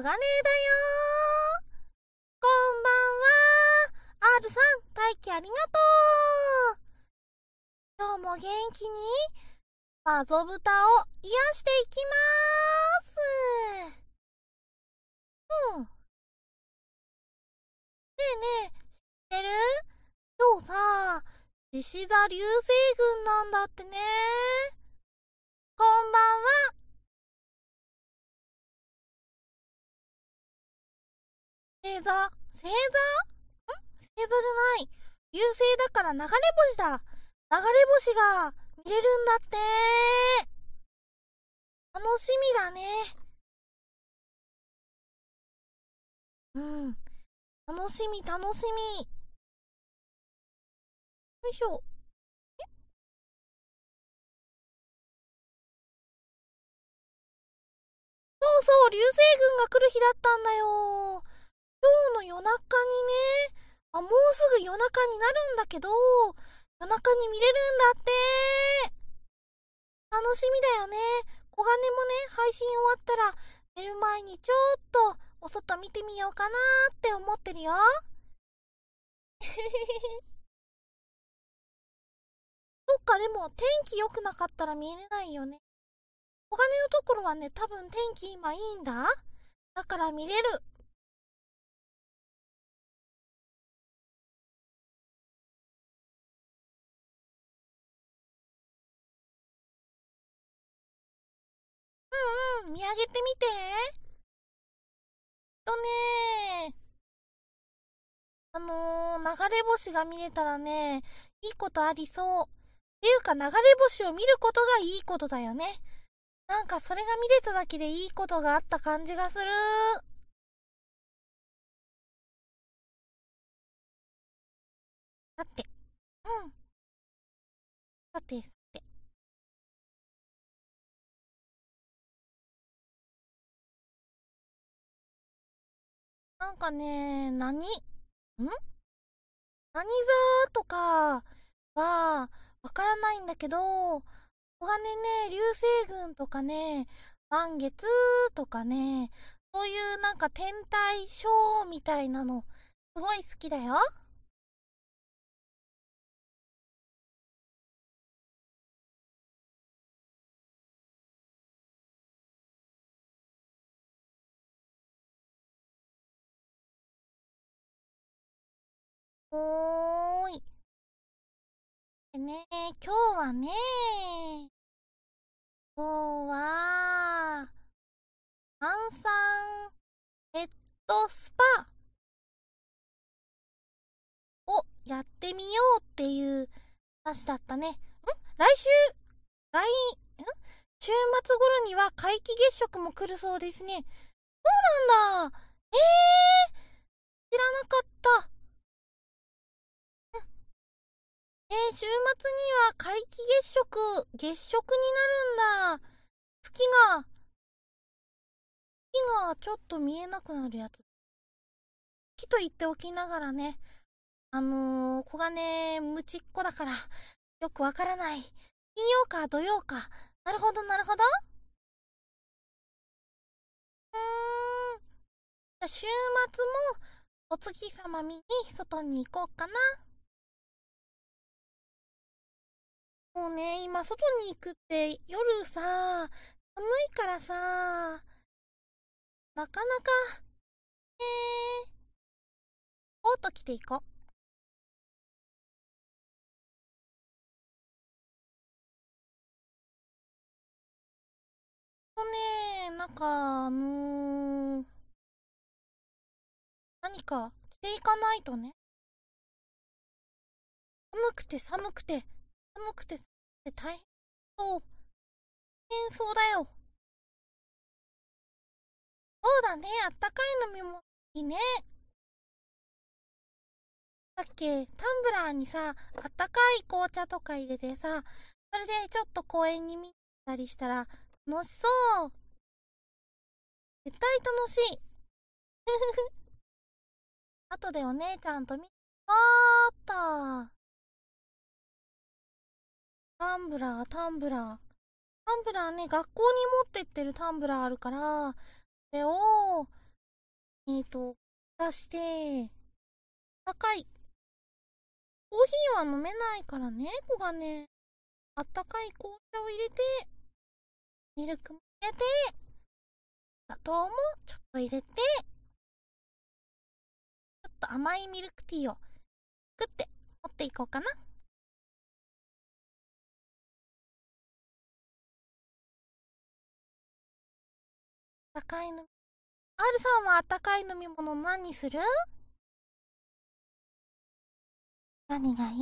がねだよー。こんばんは。R さん、大輝ありがとう。今日も元気にマゾブタを癒していきまーす。ねえねえ、知ってる？今日さ、獅子座流星群なんだってね。こんばんは。星座じゃない。流星だから流れ星だ。流れ星が見れるんだって。楽しみだね。うん。楽しみ。よいしょ。そうそう、流星群が来る日だったんだよ。今日の夜中にね。もうすぐ夜中になるんだけど、夜中に見れるんだって。楽しみだよね。小金もね、配信終わったら、寝る前にちょっとお外見てみようかなって思ってるよ。そっか、でも天気良くなかったら見れないよね。小金のところはね、多分天気今いいんだ。だから見れる。見上げてみて。ね流れ星が見れたらね、いいことありそう。っていうか流れ星を見ることがいいことだよね。なんかそれが見れただけでいいことがあった感じがする。さて、うん。さて、なんかね、何座とかはわからないんだけど、小金ね、流星群とかね、満月とかね、そういうなんか天体ショーみたいなの、すごい好きだよ。おーい。でね、今日はね、今日は、炭酸ヘッドスパをやってみようっていう話だったね。来週、来、週末頃には皆既月食も来るそうですね。そうなんだ。知らなかった。週末には皆既月食になるんだ。月が、月がちょっと見えなくなるやつ。月と言っておきながらね、子がね、無ちっこだから、よくわからない。金曜か土曜か。なるほど。じゃあ週末もお月様見に外に行こうかな。もうね、今外に行くって夜さ、寒いからさ、なかなか、コート着ていこう。なんか、何か着ていかないとね。寒くて大変そう。大変そうだよ。そうだね、あったかい飲み物いいね。さっきタンブラーにさ、あったかい紅茶とか入れてさ、それでちょっと公園に見たりしたら楽しそう。絶対楽しい。後でお姉ちゃんとーっと。タンブラーね、学校に持ってってるタンブラーあるから、それを出して、高い。コーヒーは飲めないからね、子がね、あったかい紅茶を入れて、ミルクも入れて、砂糖もちょっと入れて、ちょっと甘いミルクティーを作って持っていこうかな。あったかいの、R さんはあったかい飲み物何にする？何がいい？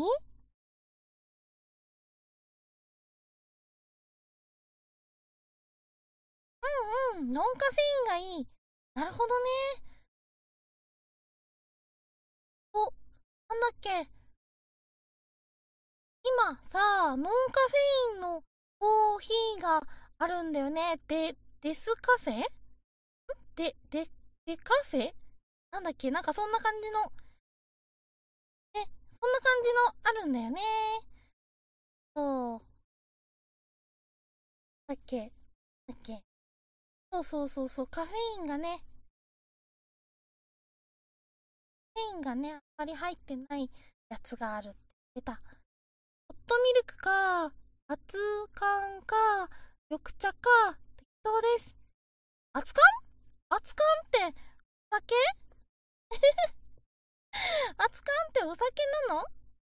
うん、ノンカフェインがいい。なるほどね。お、なんだっけ。今さ、ノンカフェインのコーヒーがあるんだよね。デスカフェで、で、デカフェなんだっけ、なんかそんな感じの、そんな感じのあるんだよね。そう。だっけ。そう、カフェインがね、あんまり入ってないやつがあるって言ってた。ホットミルクか、熱燗か、緑茶か、適当です。熱燗？熱燗ってお酒？熱燗ってお酒なの？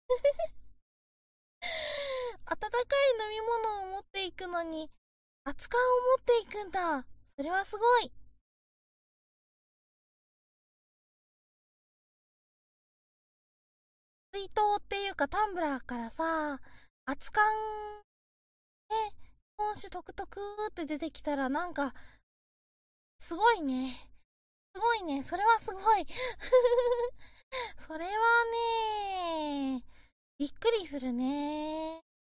温かい飲み物を持っていくのに、熱燗を持っていくんだ。それはすごい。水筒っていうかタンブラーからさ、熱燗で、日本酒トクトクって出てきたらなんか、すごいね。すごいね。それはすごい。それはね、びっくりするね。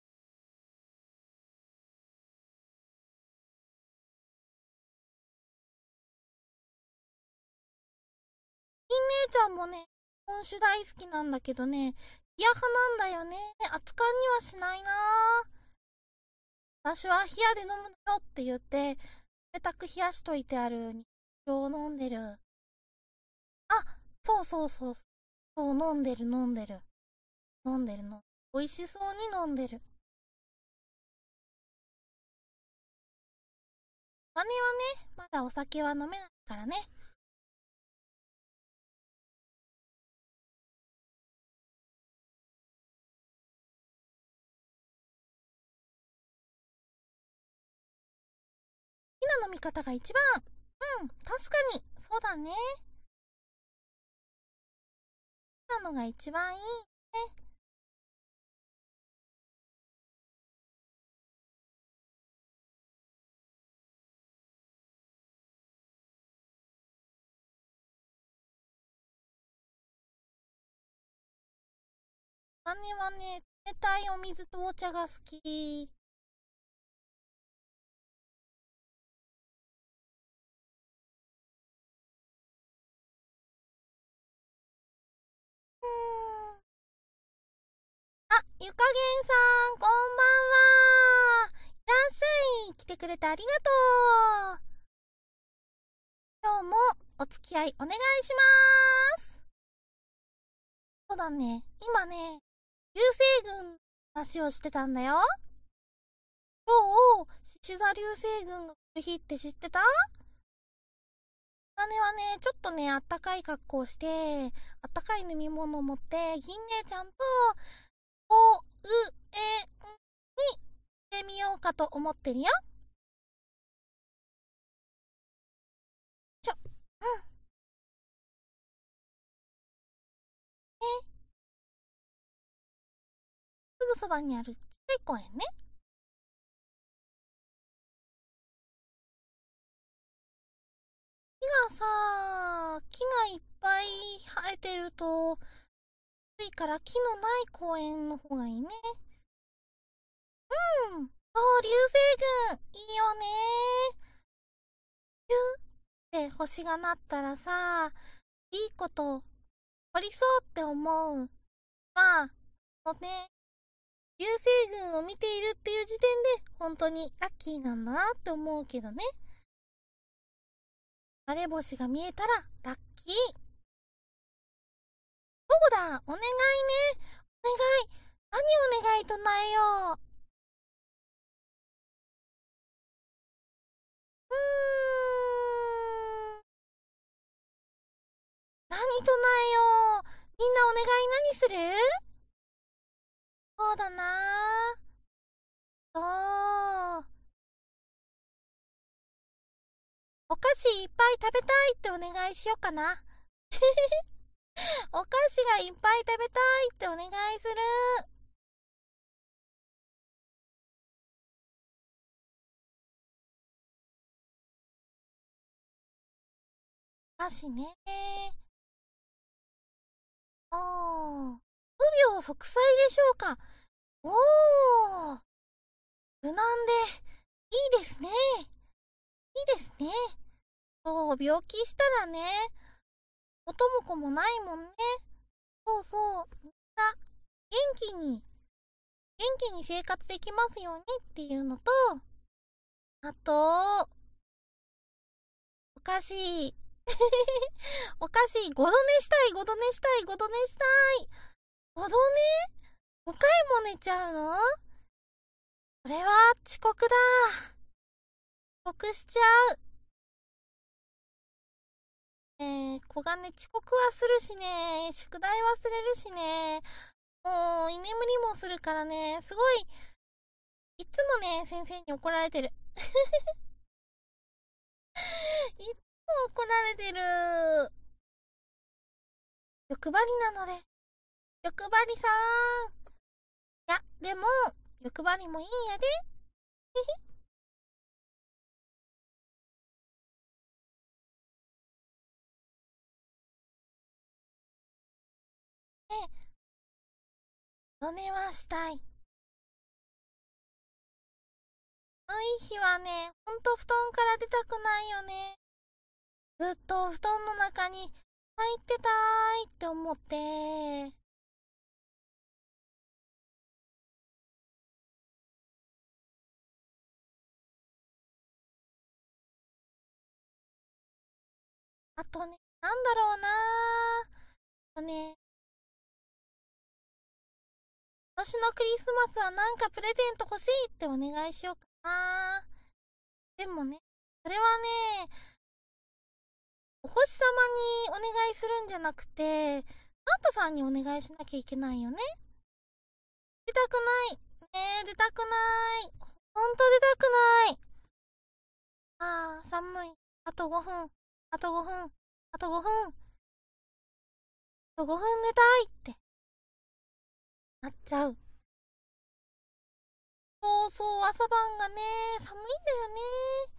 姉ちゃんもね、日本酒大好きなんだけどね、冷や派なんだよね。熱燗にはしないな。私は冷やで飲むのよって言って、冷たく冷やしといてある日本を飲んでる。あ、そう。そう、飲んでるの。美味しそうに飲んでる。姉はね、まだお酒は飲めないからね。好きな飲み方が一番。うん、確かに。そうだね。好きなのが一番いいね。姉はね、冷たいお水とお茶が好き。うーん。あ、ゆかげんさん、こんばんは。いらっしゃい。来てくれてありがとう。今日もお付き合いお願いします。そうだね。今ね、流星群の話をしてたんだよ。今日、獅子座流星群が来る日って知ってた？姉はね、ちょっとね、あったかい格好をして、あったかい飲み物を持って、銀姉ちゃんと、おうえに行ってみようかと思ってるよ。うん。すぐそばにあるちっちゃい公園ね。木がいっぱい生えてると、暑いから木のない公園の方がいいね。うん。そう、流星群、いいよね。ピューって星が鳴ったらさ、いいこと起りそうって思う。まあ、ね、流星群を見ているっていう時点で、本当にラッキーなんだなって思うけどね。 晴れ星が見えたらラッキー。そうだ、お願いね。お願い。何お願いとなえよう。何となえよう。みんなお願い何する？そうだな。そう。お菓子いっぱい食べたいってお願いしようかな。お菓子がいっぱい食べたいってお願いする。お菓子ね。おー。無病息災でしょうか。おー。無難で、いいですね。いいですね。そう、病気したらね、元も子もないもんね。そうそう。みんな、元気に、元気に生活できますようにっていうのと、あと、お菓子。お菓子、ごど寝したい、ごど寝したい、ごど寝したい。ごど寝 ?5 回も寝ちゃうの？それは遅刻だ。遅刻しちゃう。小金遅刻はするしね、宿題忘れるしね、もう居眠りもするからね、すごい、いつもね、先生に怒られてる。いつも怒られてる。欲張りなので、欲張りさーん。いや、でも、欲張りもいいんやで。ね、の寝はしたい。寒い日はね、ほんと布団から出たくないよね。ずっと布団の中に入ってたーいって思って。あとね、なんだろうなー。ね、今年のクリスマスはなんかプレゼント欲しいってお願いしようかな。でもね、それはね、お星様にお願いするんじゃなくて、サンタさんにお願いしなきゃいけないよね。出たくない。ねえ、出たくない。ほんと出たくない。ああ、寒い。あと5分。あと5分。あと5分。あと5分寝たいってなっちゃう。そうそう、朝晩がね、寒いんだよね。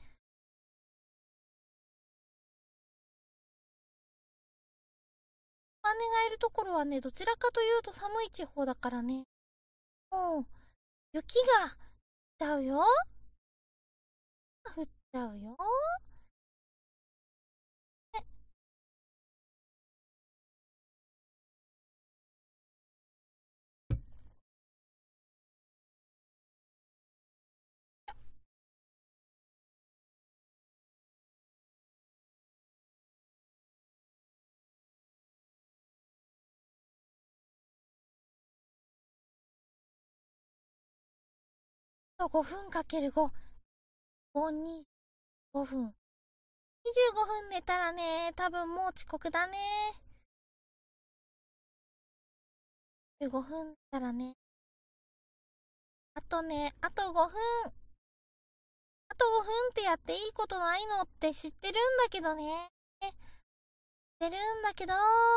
姉がいるところはね、どちらかというと寒い地方だからね。もう、雪が降っちゃうよ。降っちゃうよ。5分かける5。5、2、5分。25分寝たらね、多分もう遅刻だね。15分寝たらね。あとね、あと5分。あと5分ってやっていいことないのって知ってるんだけどね。知ってるんだけど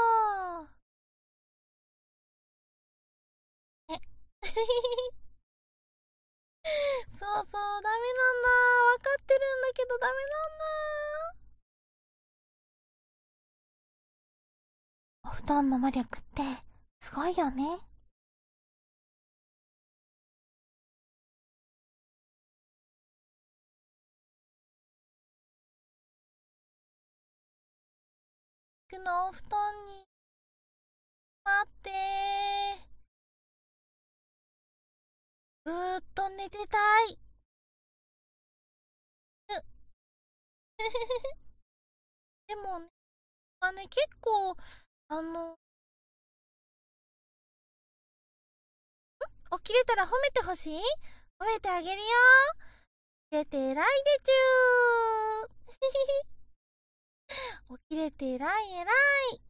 え。そうそう、ダメなんだ。わかってるんだけどダメなんだ。お布団の魔力ってすごいよね。僕のお布団に待ってずーっと寝てたい。 でもね、結構、起きれたら褒めてほしい？褒めてあげるよ。起きれて偉いでちゅー。起きれて偉い偉い。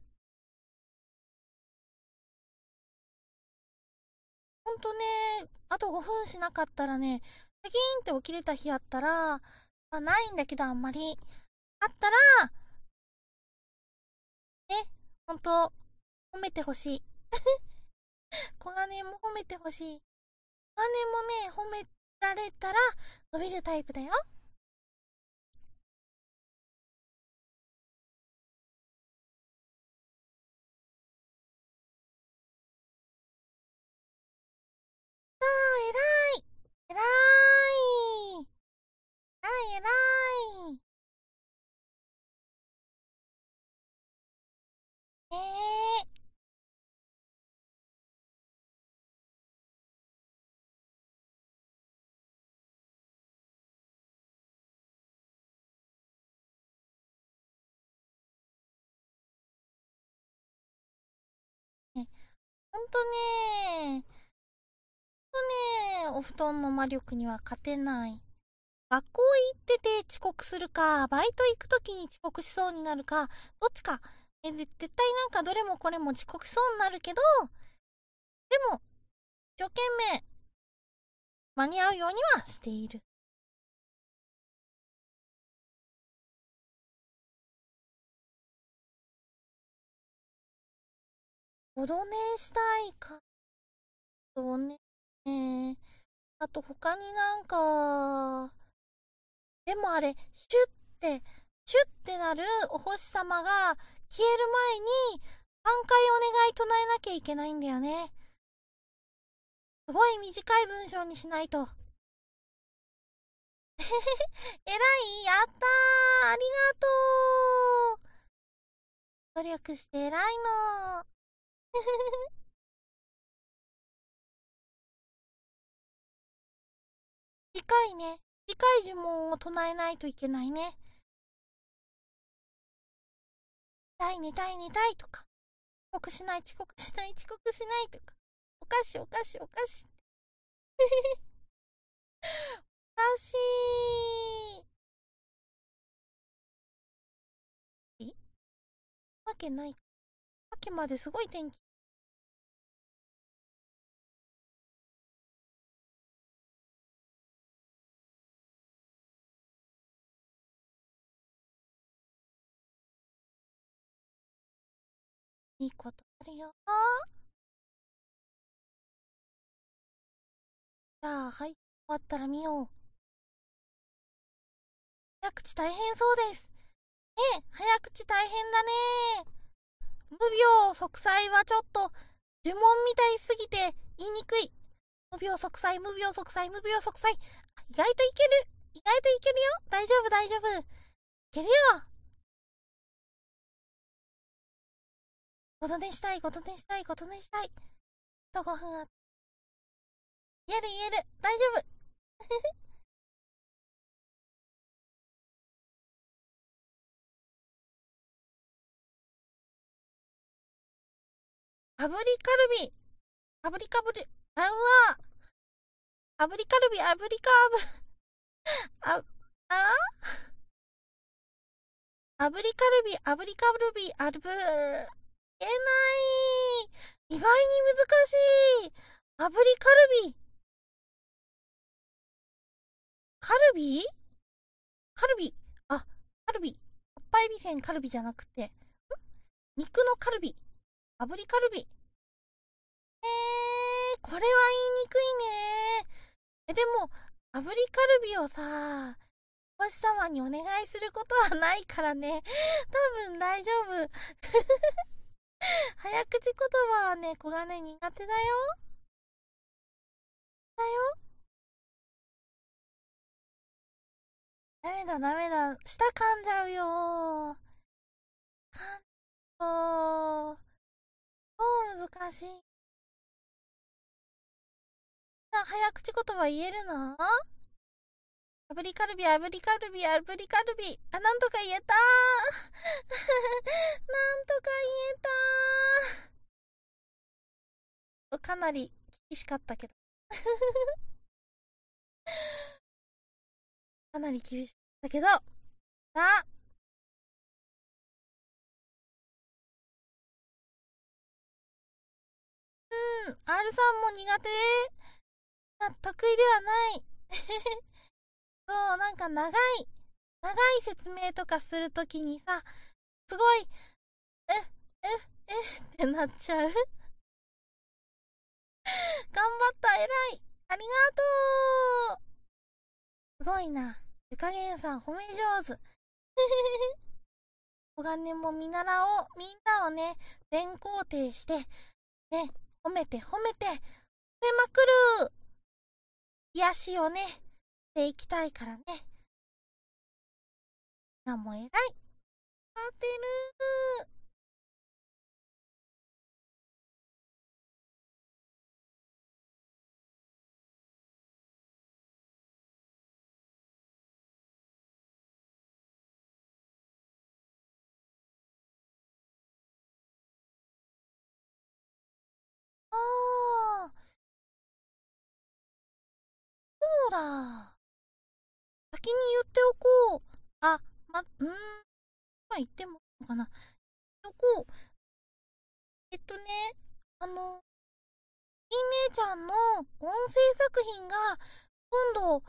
ほんとね、あと5分しなかったらね、シャキーンって起きれた日あったら、まあないんだけどあんまり。あったら、ね、ほんと、褒めてほしい。小金も褒めてほしい。小金もね、褒められたら伸びるタイプだよ。あー、偉い。偉い。偉い偉い。えー、ほんとね、お布団の魔力には勝てない。学校行ってて遅刻するか、バイト行くときに遅刻しそうになるか、どっちか。絶対なんかどれもこれも遅刻しそうになるけど、でも、一生懸命間に合うようにはしている。おどねしたいか。そうね。あと他になんか、でもあれ、シュッてなるお星様が消える前に3回お願い唱えなきゃいけないんだよね。すごい短い文章にしないと。えらい、やったー、ありがとう。努力して偉いの。短いね。短い呪文を唱えないといけないね。痛い、痛い、痛いとか。遅刻しない、遅刻しない、遅刻しないとか。お菓子、お菓子、お菓子。おかしい。えわけない。さっきまですごい天気。いいことあるよ。じゃあ、はい。終わったら見よう。早口大変そうです。早口大変だね。無病息災はちょっと呪文みたいすぎて言いにくい。無病息災、無病息災、無病息災。意外といける。意外といけるよ。大丈夫、大丈夫。いけるよ。ことねしたい、ことねしたい、ことねしたい。あと5分あ。言える、言える。大丈夫。炙りカルビ。炙りかぶり。あ、うわ。炙りカルビ、炙りかぶ。あ、炙りカルビ、炙りカルビ、あぶ、言えない。意外に難しい。炙りカルビ。カルビカルビ。あ、カルビ。おっぱいびせんカルビじゃなくて。肉のカルビ。炙りカルビ。これは言いにくいね。でも、炙りカルビをさ、星様にお願いすることはないからね。多分大丈夫。早口言葉はね、子がね、苦手だよ。だよ。ダメだ、ダメだ。舌噛んじゃうよ。噛んと、もう難しい。早口言葉言えるの？ 炙りカルビ、炙りカルビ、炙りカルビ。あ、なんとか言えたー。なんとか言えたー。かなり厳しかったけど。かなり厳しかったけど。さあ、R さんも苦手得意ではない。そう、なんか長い説明とかするときにさ、すごい、え、ってなっちゃう。頑張った、偉い。ありがとう。すごいな。ゆかげんさん、褒め上手。お金も見習おう。みんなをね、全肯定して、ね、褒めて、褒めまくる。癒しをね、していきたいからね。なんも偉い。当てる。ああ、そうだ。先に言っておこう。あ、まあ、言ってもいいのかな。言っておこう。ね、あの、金姉ちゃんの音声作品が、今度、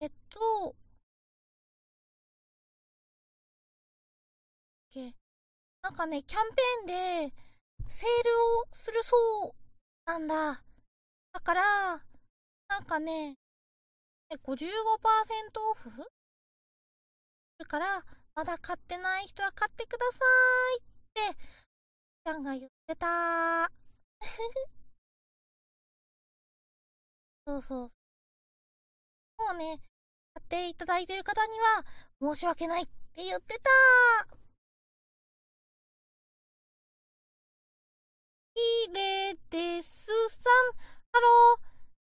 なんかね、キャンペーンで、セールをするそうなんだ。だから、なんかね、55%オフだから、まだ買ってない人は買ってくださいって、ちゃんが言ってた。そうそう。もうね、買っていただいている方には、申し訳ないって言ってた。きれいですさん。ハロ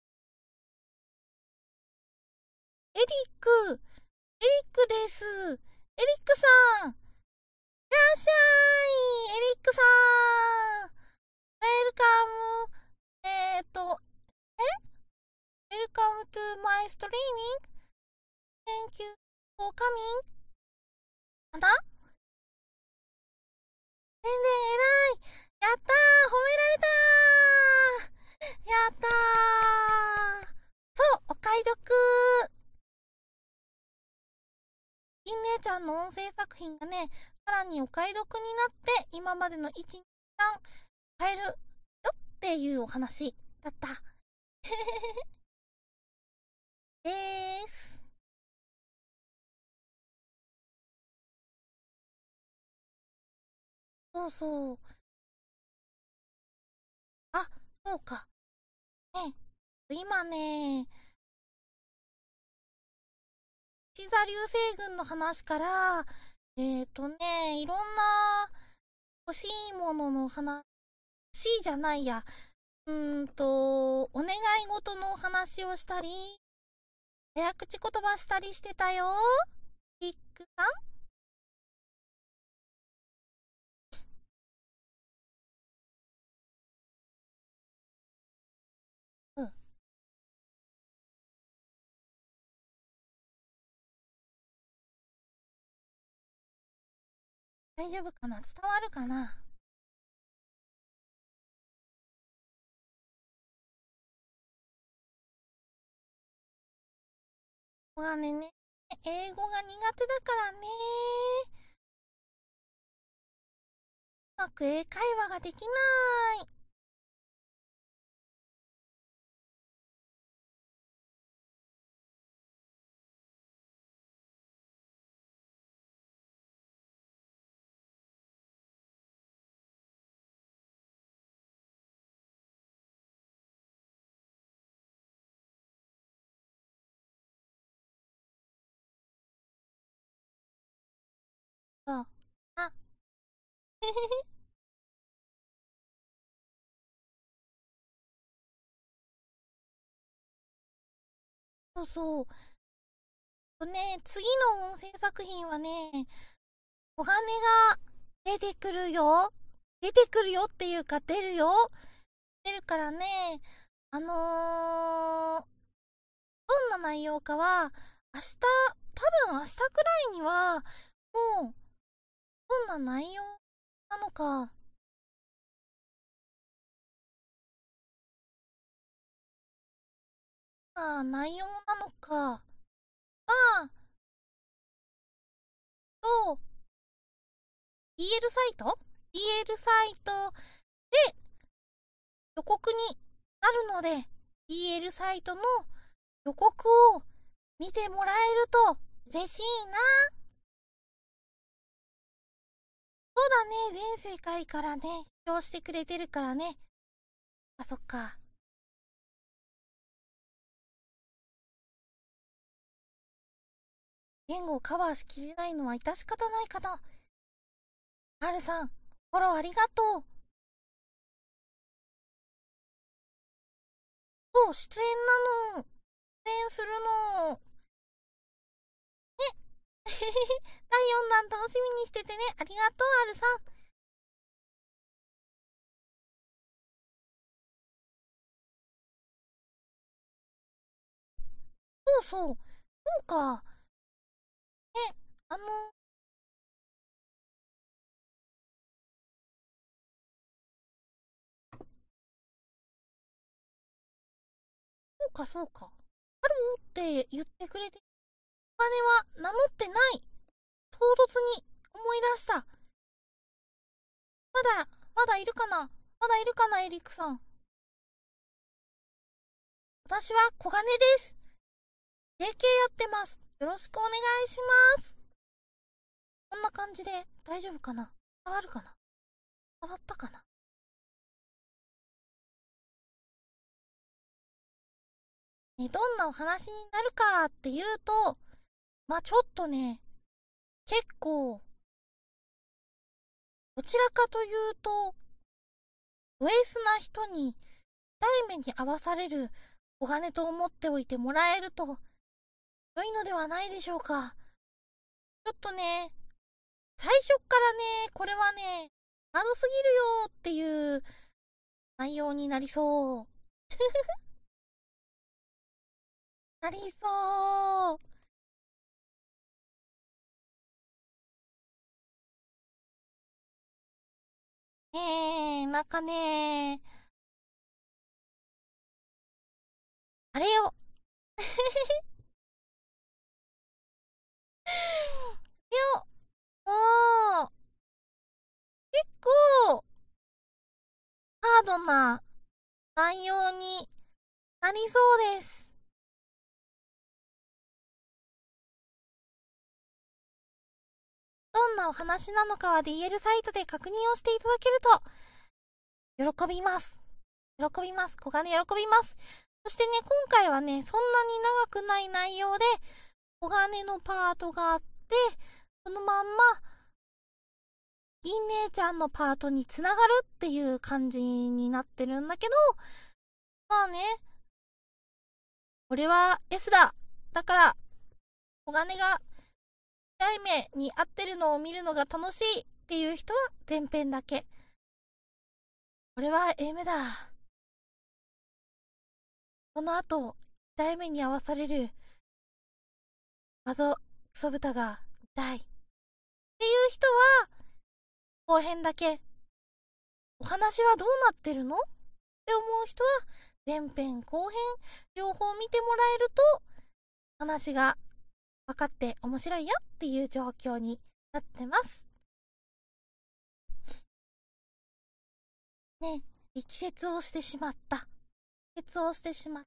ー、エリック、エリックです。エリックさん。いらっしゃい、エリックさん。ウェルカム、Welcome to my streaming. Thank you for coming. かな全然偉い。やったー、褒められたー。やったー。そう、お買い得。金姉ちゃんの音声作品がね、さらにお買い得になって、今までの1、2、3買えるよっていうお話だった。でーす。そうそう。あ、そうか。ね、今ね、獅子座流星群の話から、いろんな欲しいものの話、欲しいじゃないや、お願い事のお話をしたり、早口言葉したりしてたよ。ビッグさん。うん。大丈夫かな、伝わるかな。こがね、英語が苦手だからね、うまく英会話ができない。そう。あ、そうそう。 次の音声作品はね、小金が出てくるよ。出てくるよっていうか出るよ。出るからね、どんな内容かは、明日、多分明日くらいには、もう、どんな内容なのか、内容なのか、あ、と、BL サイト ?BL サイトで予告になるので、BL サイトの予告を見てもらえると嬉しいな。そうだね、全世界からね、視聴してくれてるからね。あ、そっか。言語をカバーしきれないのは致し方ないかな。R さん、フォローありがとう。そう、出演なの。出演するの。第4弾楽しみにしててね。ありがとう、R さん。そうそう。そうか。え、あの、そうかそうか。ハローって言ってくれて、お金は名乗ってない。唐突に思い出した。まだいるかな。まだいるかな、エリックさん。私は小金です。JK やってます。よろしくお願いします。こんな感じで大丈夫かな。伝わるかな。伝わったかな。ね、どんなお話になるかっていうと、ちょっとね、結構、どちらかというと、ド S な人に痛い目に遭わされるお金と思っておいてもらえると良いのではないでしょうか。ちょっとね、最初っからね、これはね、ハードすぎるよっていう内容になりそう。なりそう。なんかね、あれよ。よ、もう、結構、ハードな内容になりそうです。どんなお話なのかは DL サイトで確認をしていただけると、喜びます。喜びます。小金喜びます。そしてね、今回はね、そんなに長くない内容で、小金のパートがあって、そのまんま、銀姉ちゃんのパートにつながるっていう感じになってるんだけど、まあね、これは S だ。だから、小金が痛い目に合ってるのを見るのが楽しいっていう人は前編だけ。これは M だ。この後、痛い目に合わされる画像、クソ豚が痛いっていう人は後編だけ。お話はどうなってるのって思う人は前編後編両方見てもらえると話が分かって面白いよっていう状況になってます。ね、力説をしてしまった。力説をしてしまった。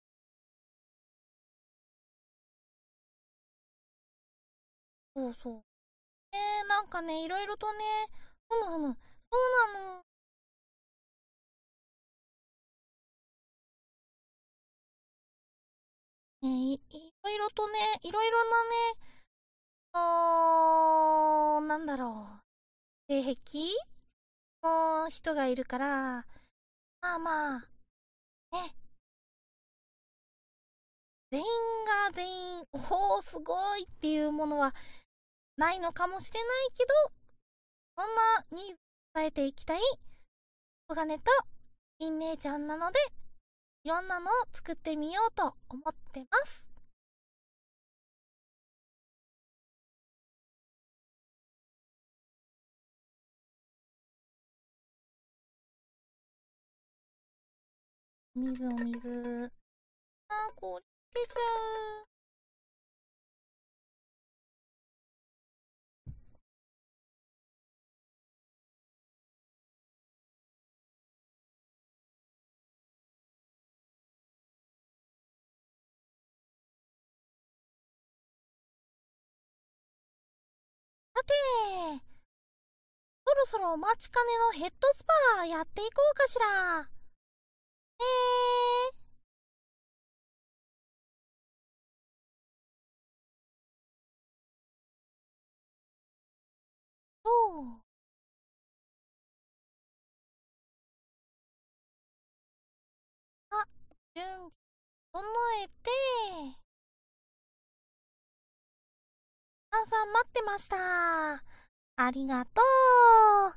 そうそう。なんかね、いろいろとね、ふむふむ。そうなの。いろいろとね、いろいろなね、なんだろう。性癖の人がいるから、まあまあ、ね、 全員が全員、おー、すごいっていうものはないのかもしれないけど、そんなニーズを伝えていきたいコガネとイン姉ちゃんなので、いろんなのを作ってみようと思ってます。お水。これ出ちゃう。さて、そろそろお待ちかねのヘッドスパやっていこうかしら。そう。あ、準備整えて、さん待ってました。ありがとう。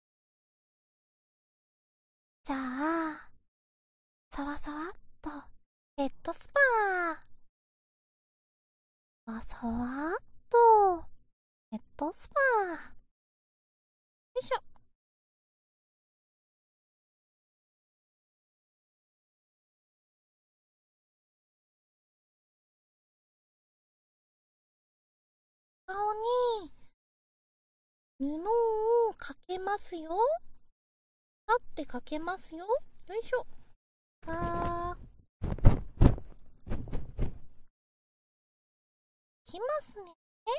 じゃあ、さわさわっとヘッドスパさわっとヘッドスパよいしょ。顔に布をかけますよ。パってかけますよ。よいしょ。きますね。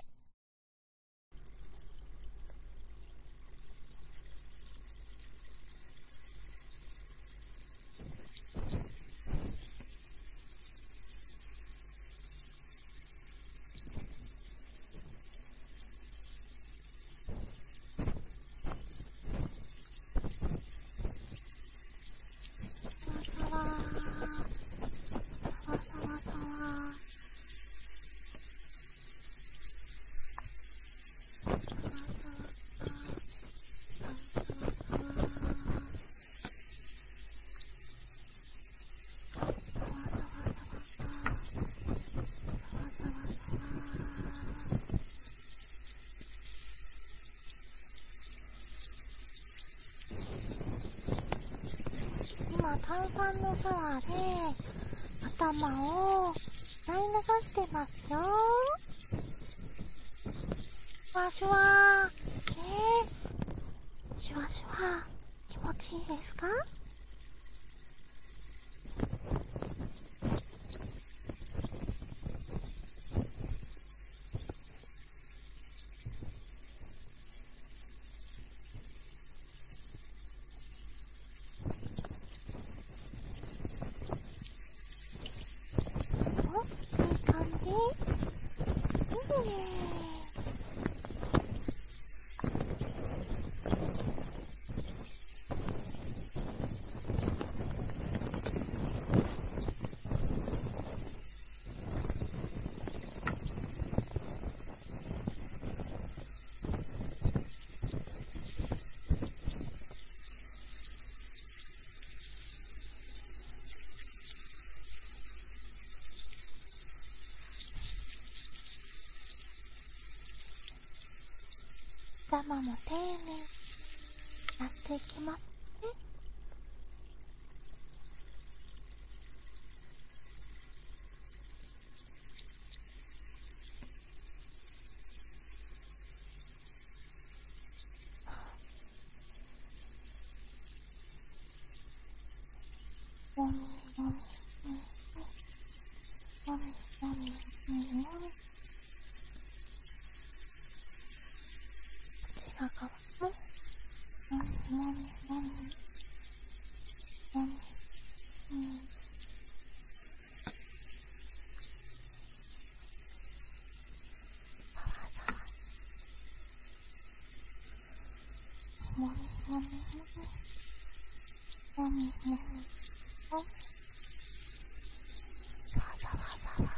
今炭酸のシャワーで頭を洗い流してますよ。シュワシュワシュワシュワ気持ちいいですか？頭も丁寧にやっていきますね。もみもみもみもみもみもみこちら側ももみもみもみもみさわさわもみもみもみもみもみさわさわさわ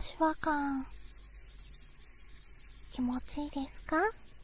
シュワ感気持ちいいですか？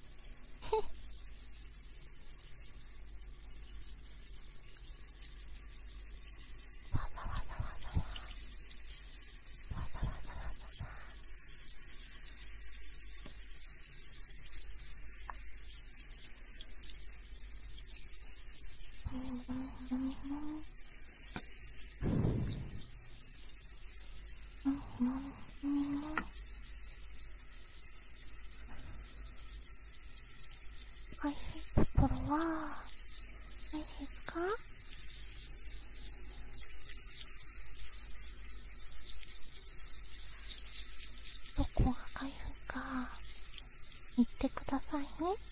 かゆいところはないですか？どこがかゆいか言ってくださいね。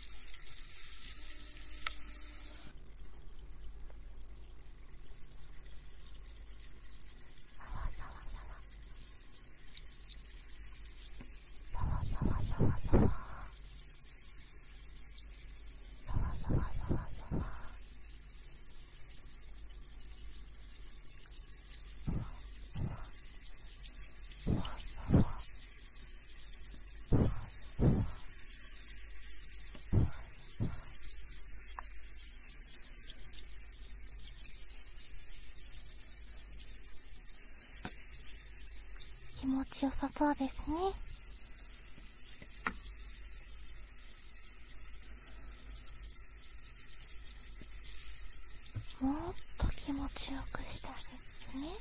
気持ちよさそうですね。もっと気持ちよくしたいですね。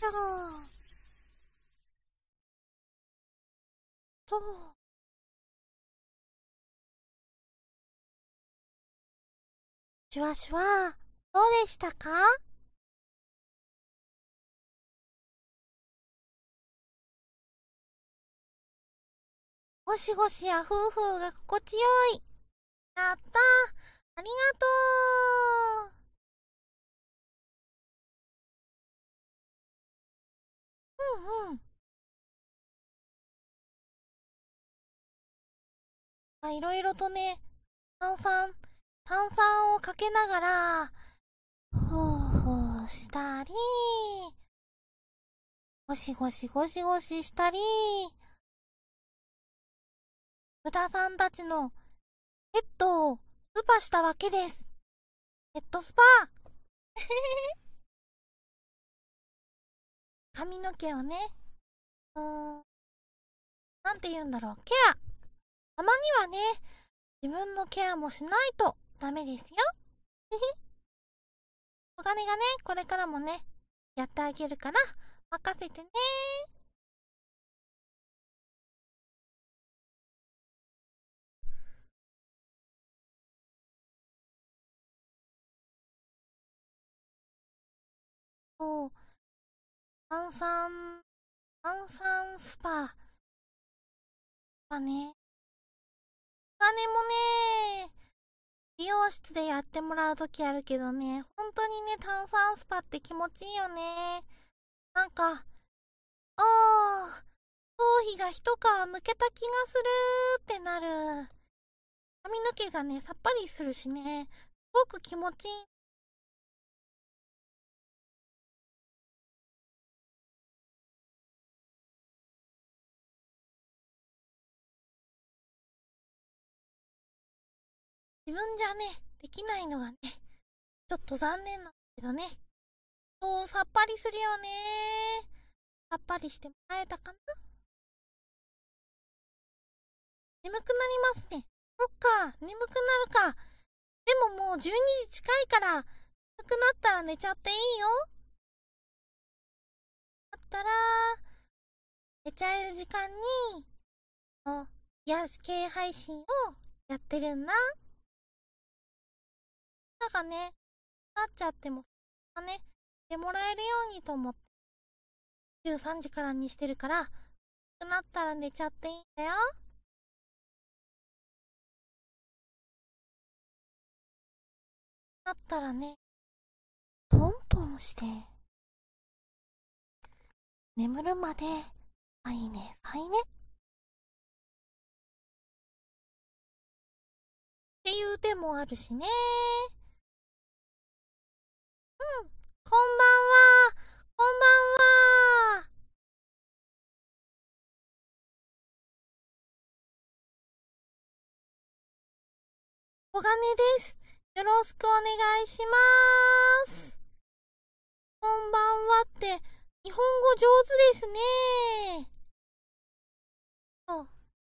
そう。シュワシュワ、どうでしたか？ゴシゴシやフーフーが心地よい。やったー。ありがとう。うんうん。いろいろとね、炭酸をかけながら、ふーふーしたり、ゴシゴシゴシゴシしたり、豚さんたちのヘッドをスパしたわけです。ヘッドスパ髪の毛をね、なんて言うんだろう、ケア。たまにはね、自分のケアもしないとダメですよ。お金がね、これからもね、やってあげるから、任せてね。そう、炭酸、炭酸スパ。まあね、お金もね、美容室でやってもらうときあるけどね、本当にね、炭酸スパって気持ちいいよね。なんか、頭皮が一皮むけた気がするってなる。髪の毛がね、さっぱりするしね、すごく気持ちいい。自分じゃね、できないのがね、ちょっと残念なんだけどね。そう、さっぱりするよね。さっぱりしてもらえたかな？眠くなりますね。そっか、眠くなるか。でももう12時近いから、眠くなったら寝ちゃっていいよ。だったら、寝ちゃえる時間に、癒し系配信をやってるんだ。なんかね、なっちゃっても、ね、してもらえるようにと思って、13時からにしてるから、眠くなったら寝ちゃっていいんだよ。だったらね、トントンして、眠るまで、さいね、さいね。っていう手もあるしね。うん、こんばんは。こんばんは。小金です。よろしくお願いします。こんばんはって、日本語上手ですね。そう。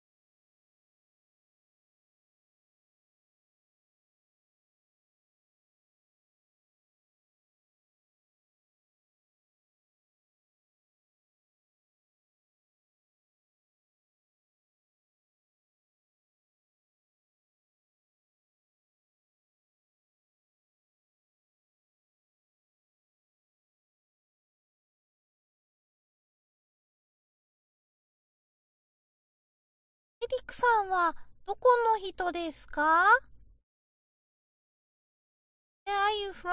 エリックさんは、どこの人ですか？ Where are you from?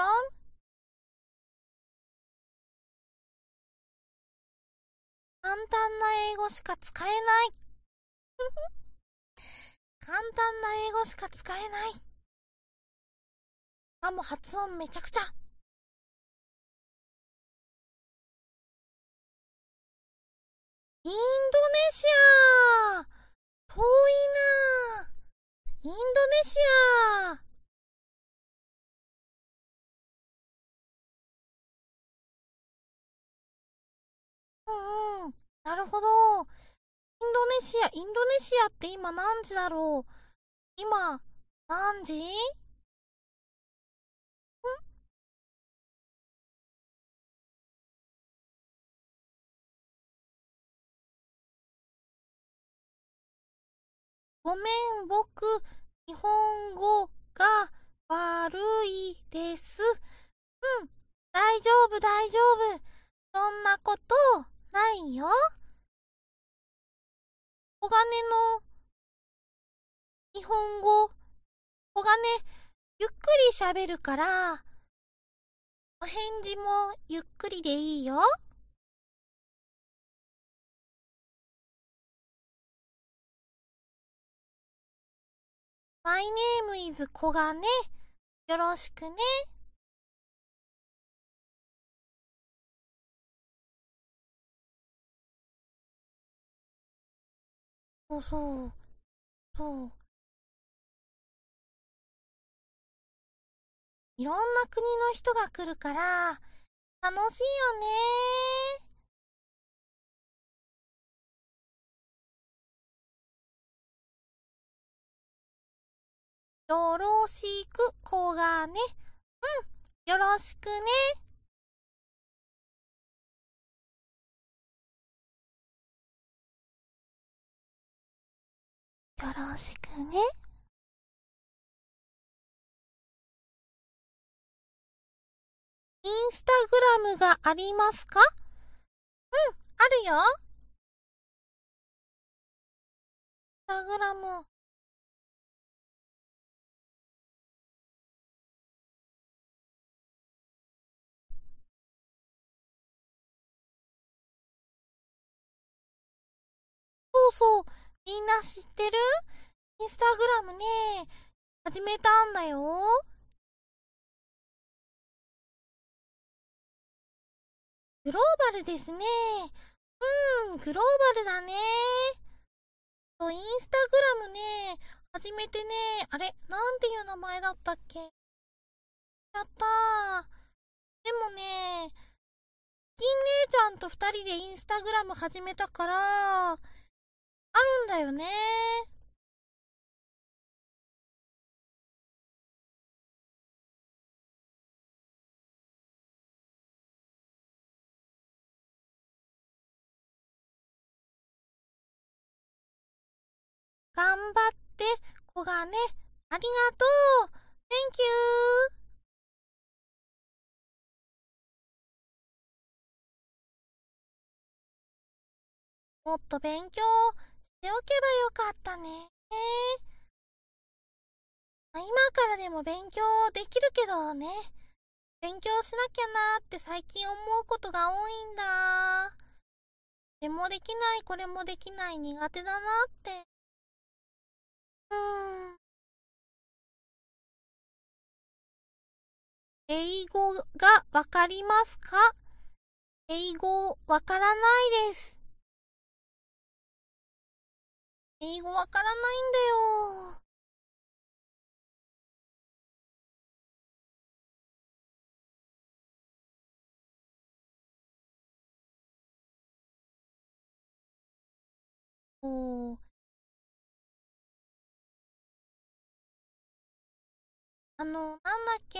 簡単な英語しか使えない。簡単な英語しか使えない。しかも発音めちゃくちゃ。インドネシア。遠いな。インドネシア。うんうん。なるほど。インドネシアって今何時だろう？今、何時？ ごめん、僕、日本語が悪いです。うん、大丈夫、大丈夫。そんなことないよ。小金の日本語、小金、ゆっくり喋るから、お返事もゆっくりでいいよ。My name is 小金。よろしくね。そうそう。そう。いろんな国の人が来るから、楽しいよね。よろしく、小金。うん、よろしくね。よろしくね。インスタグラムがありますか？うん、あるよ。インスタグラム。そうそう。みんな知ってる？インスタグラムね、始めたんだよ。グローバルですね。グローバルだね。インスタグラムね、始めてね、あれ、なんていう名前だったっけ？やったー。でもね、金姉ちゃんと二人でインスタグラム始めたから、あるんだよね。頑張って、子がね、ありがとう。Thank you。もっと勉強しておけばよかったね。今からでも勉強できるけどね。勉強しなきゃなーって最近思うことが多いんだ。これもできない、これもできない、苦手だなって。ん。英語がわかりますか？英語わからないです。英語わからないんだよ。おー、なんだっけ。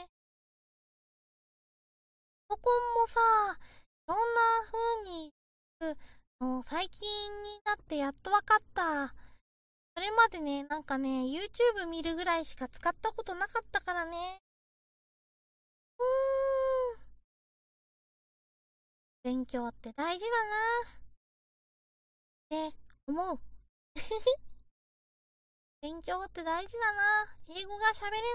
パソコンもさ、いろんな風に、最近になってやっとわかった。それまでね、なんかね、YouTube 見るぐらいしか使ったことなかったからね。うーん。勉強って大事だな。って思う。勉強って大事だな。英語が喋れない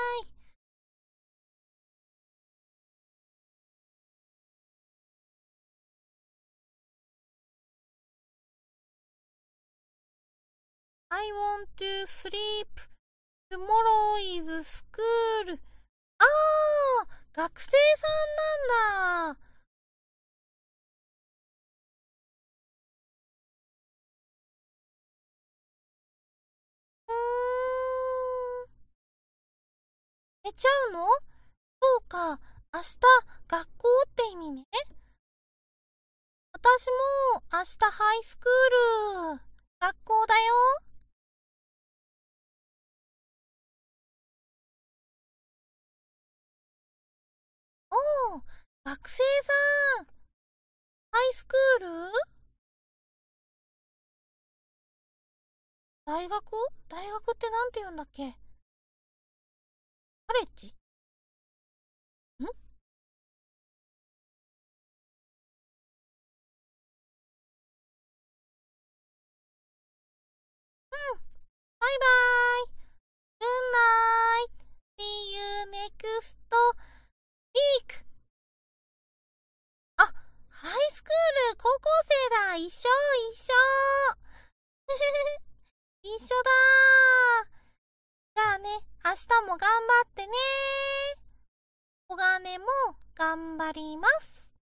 。I want to sleep. Tomorrow is school. ああ、学生さんなんだ。うーん。寝ちゃうの？そうか。明日、学校って意味ね。私も、明日ハイスクール。学校だよ。おー、学生さん。ハイスクール？ 大学ってなんて言うんだっけ？カレッジ？ん？バイバイ。Good night. See you next week. あ、ハイスクール、高校生だ。一緒。一緒だ。じゃあね、明日も頑張ってね。小金も頑張ります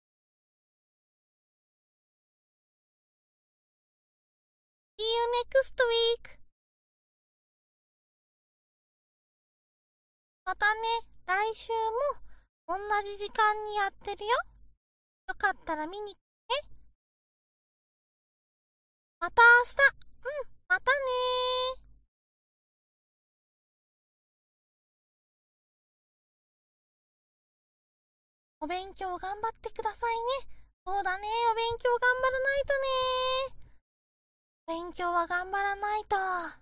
。See you next week. またね、来週も同じ時間にやってるよ。よかったら見に来て。また明日。またねー。お勉強頑張ってくださいね。そうだね、お勉強頑張らないとね。勉強は頑張らないと。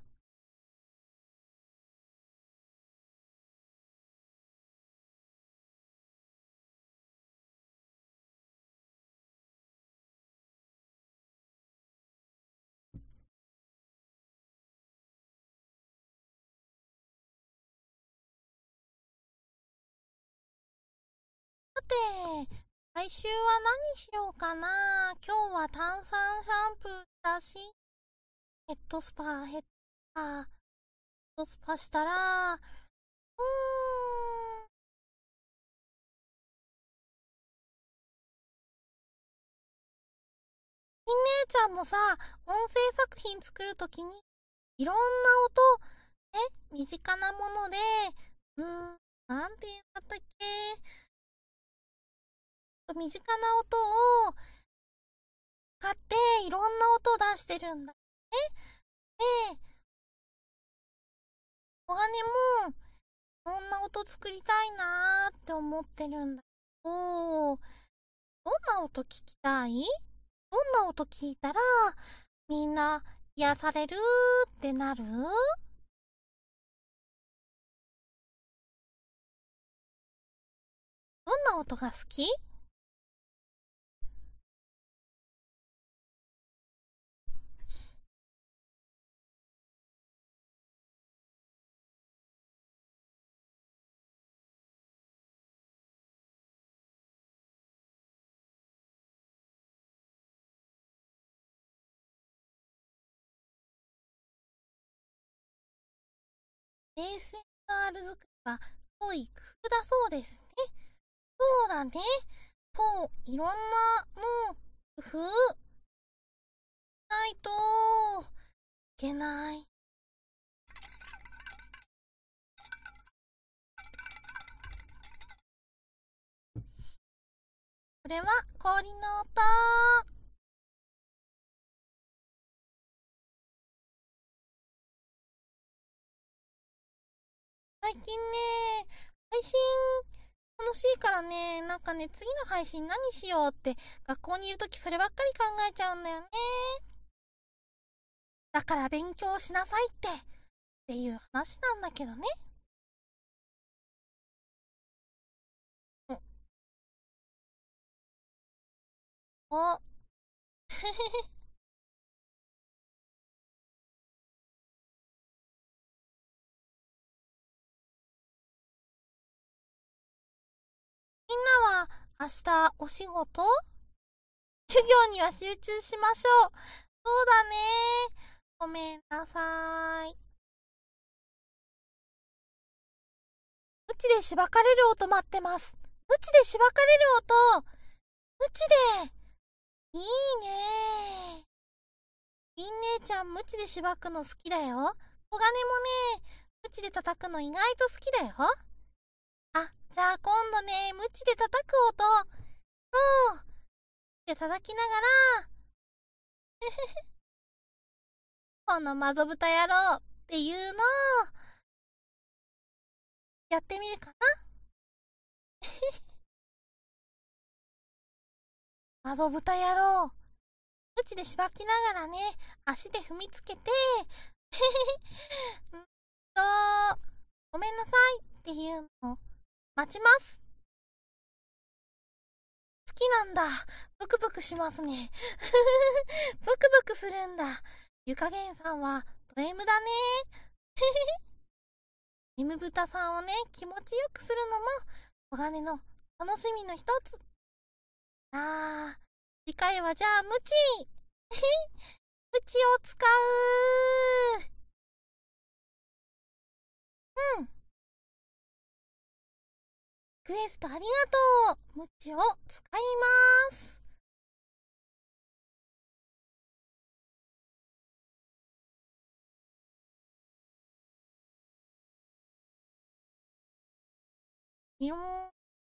さて、来週は何しようかな。今日は炭酸シャンプーだし、ヘッドスパしたら、ひん姉ちゃんもさ、音声作品作るときに、いろんな音、身近なもので、なんて言うんだったっけ？身近な音を使っていろんな音を出してるんだね。で、小金もいろんな音作りたいなーって思ってるんだけど、どんな音聞きたい？どんな音聞いたらみんな癒されるってなる？どんな音が好き？ASMR 作りは創意工夫だそうですね。そうだね。そう、いろんな、工夫ないといけない。これは氷の音。最近ね、配信楽しいからね、なんかね、次の配信何しようって学校にいるときそればっかり考えちゃうんだよね。だから勉強しなさいっていう話なんだけどね。うん。お。みんなは明日お仕事？授業には集中しましょう。そうだね。ごめんなさい。無知でしばかれる音待ってます。無知でしばかれる音。無知で。いいね。銀姉ちゃん無知でしばくの好きだよ。小金もね、無知で叩くの意外と好きだよ。あ、じゃあ今度ね、無知で叩く音。そう。で叩きながら、このマゾブタ野郎っていうのをやってみるかな。マゾブタ野郎。無知でしばきながらね、足で踏みつけて、 んと、ごめんなさいっていうのを待ちます。好きなんだ。ゾクゾクしますね。ゾクゾクするんだ。ゆかげんさんはド M だね。M ブタさんをね、気持ちよくするのも、小金の楽しみの一つ。次回はじゃあ、ムチムチを使う。うん。クエストありがとう。ムチを使います。いろん。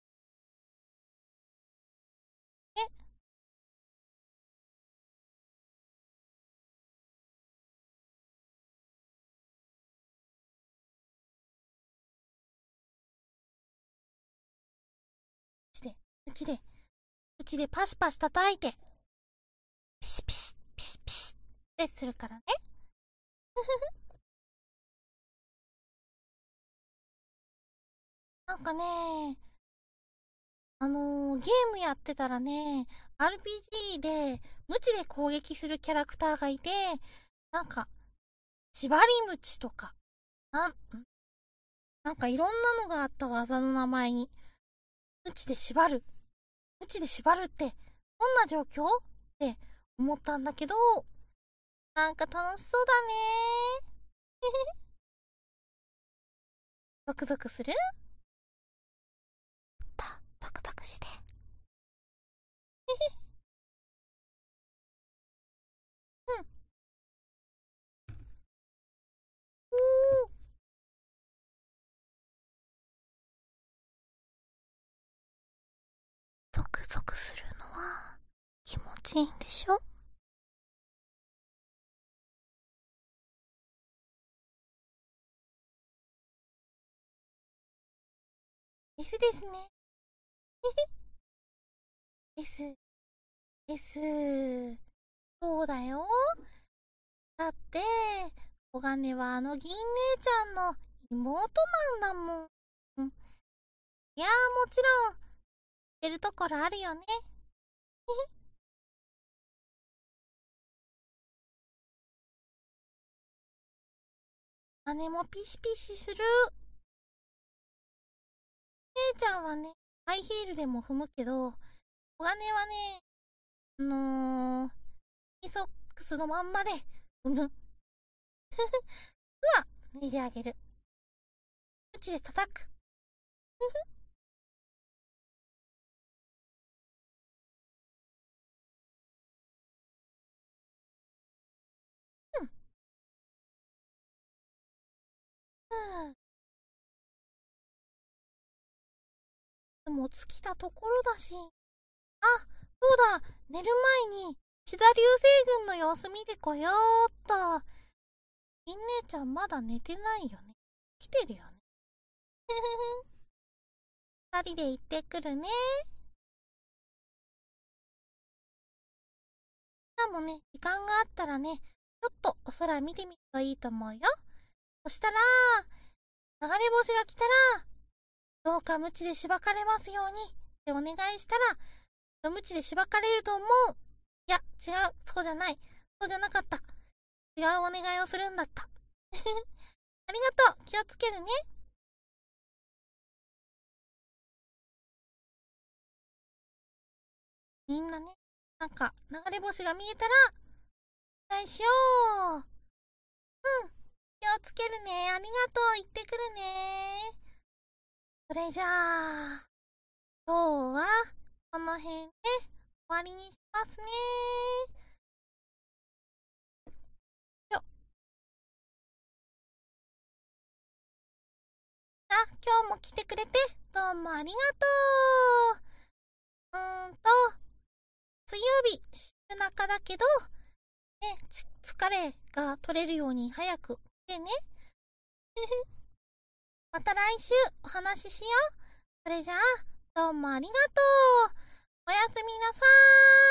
うちでパシパシ叩いて、ピシピシ、ピシピシってするからね。なんかね、ゲームやってたらね、RPG で、無知で攻撃するキャラクターがいて、なんか、縛りムチとか、なんかいろんなのがあった技の名前に、無知で縛る。無知で縛るって、どんな状況って思ったんだけど、なんか楽しそうだねゾクゾクする？ゾクゾクして。うん。おー。ゾクゾクするのは気持ちいいんでしょ？S ですね。S、S、そうだよ。だって、小金は銀姉ちゃんの妹なんだもん。うん。いやー、もちろん、知ってるところあるよね。姉もピシピシする。姉ちゃんはね、ハイヒールでも踏むけど、小金はね、イソックスのまんまで踏む。は、脱いであげる。うちで叩く。うん。うん。でも尽きたところだし。あ、そうだ。寝る前に、シダ流星群の様子見てこようっと。銀姉ちゃんまだ寝てないよね。来てるよね。二人で行ってくるね。さもね、時間があったらね、ちょっとお空見てみるといいと思うよ。そしたら、流れ星が来たら、どうか無知でしばかれますようにってお願いしたら、無知でしばかれると思う。いや、違う。そうじゃない。そうじゃなかった。違うお願いをするんだった。ありがとう。気をつけるね。みんなね、なんか流れ星が見えたら、お願いしよう。うん。気をつけるね。ありがとう。行ってくるね。それじゃあ、今日はこの辺で終わりにしますね。よ今日も来てくれてどうもありがとう。水曜日、週中だけど、ね、疲れが取れるように早く来てね。また来週お話ししよう。それじゃあ、どうもありがとう。おやすみなさーい。